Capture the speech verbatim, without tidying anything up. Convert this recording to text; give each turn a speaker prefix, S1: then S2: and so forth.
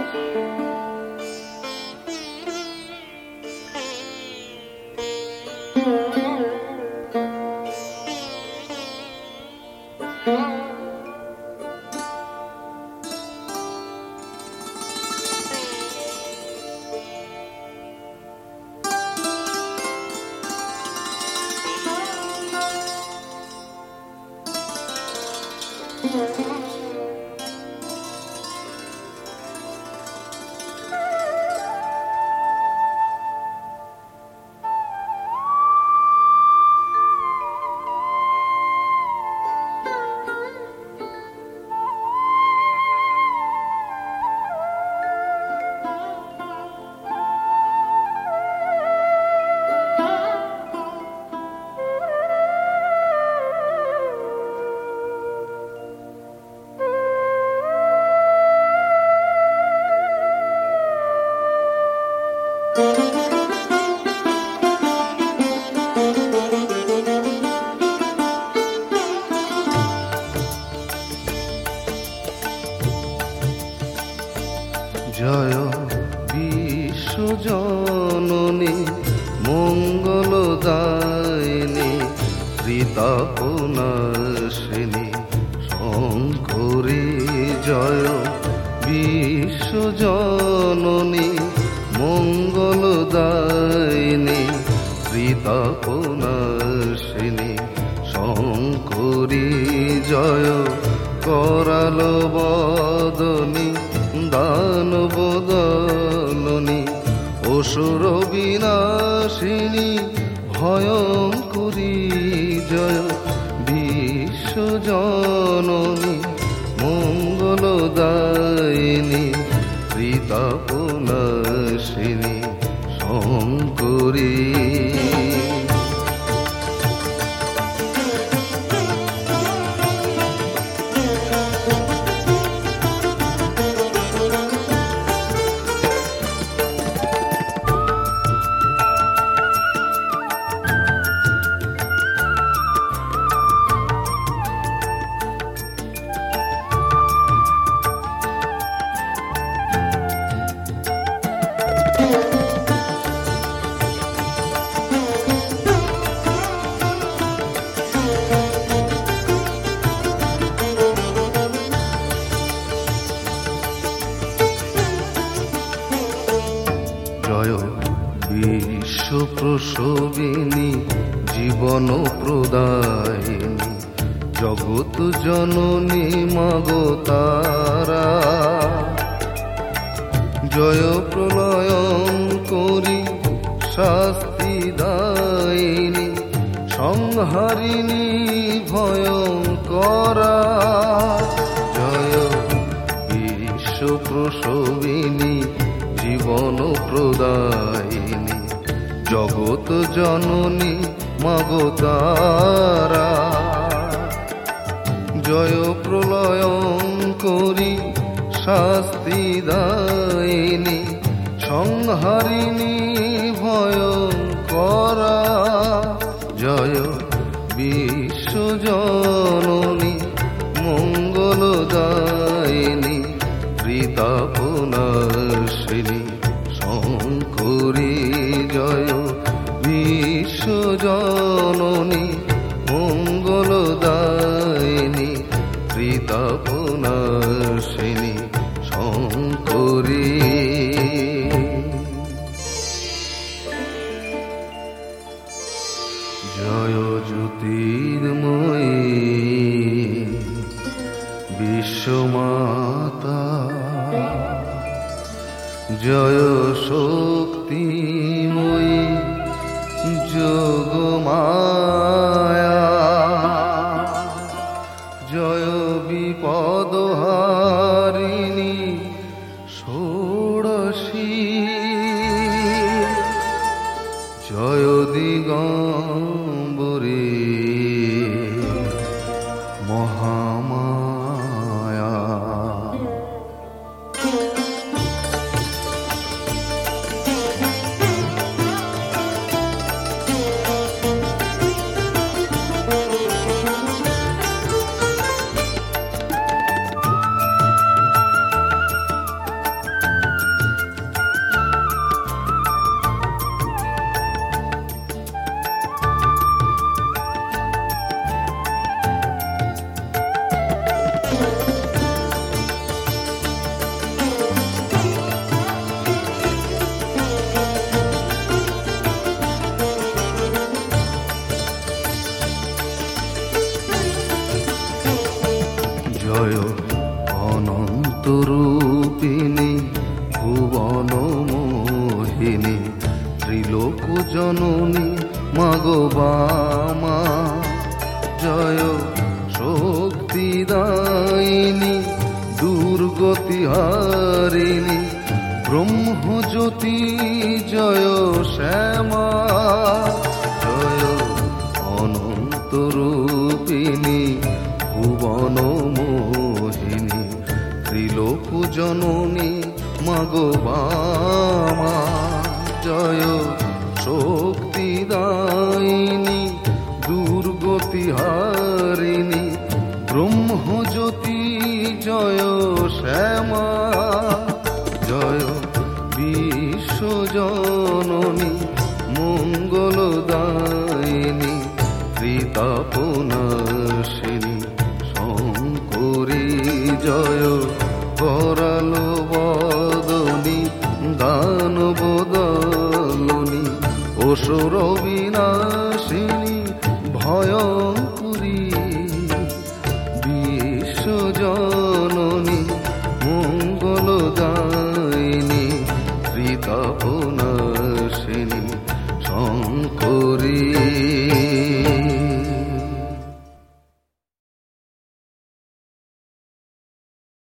S1: জয় বিশ্বজননী মঙ্গলদায়িনী ত্রিতাপনাশিনী শঙ্করী জয় বিশ্বজননী মঙ্গলদায়িনী ত্রিতাপনাশিনী শঙ্করী জয় कराल बदनी दानव दलनी असुर विनाशिनी भयंकरी जय विश्वजननी मंगलदायिनी त्रितापनाशिनी शंकरी जय विश्व प्रसविनी जीवन प्रदायिनी जगत जननी मागो तारा जय प्रलयंकरी शास्ति दायिनी संहारिणी भयंकरा जय विश्व प्रसविनी जीवन प्रदायिनी जगत जननी मागो तारा जय प्रलयंकरी शास्ति दायिनी संहारिणी भयंकरा जय विश्वजननी मंगलदायिनी त्रितापनाशिनी शंकरी जय विश्वजननी मंगलदायिनी त्रितापनाशिनी शंकरी जय ज्योतिर्मयी विश्वमाता जय शक्तिमयी जोगमाया जय विपदहारिणी षोडशी जय दिगंबरी महामाया জয় অনন্ত রূপিণী ভুবন মোহিনী ত্রিলোক জননী মাগো বামা জয় শক্তিদায়িনী দুর্গতি হারিণী ব্রহ্মজ্যোতি জয় শ্যামা জয় অনন্ত রূপিণী ভুবন মোহিনী ত্রিলোক জননী মাগো বামা জয় শক্তিদায়িনী দুর্গতি হারিণী ব্রহ্মজ্যোতি জয় শ্যামা জয় বিশ্বজননী মঙ্গলদায়িনী ত্রিতাপনাশিনী শঙ্করী জয় করাল বদনী দানবদলনী অসুর বিনাশিনী ভয়ঙ্করী বিশ্বজননী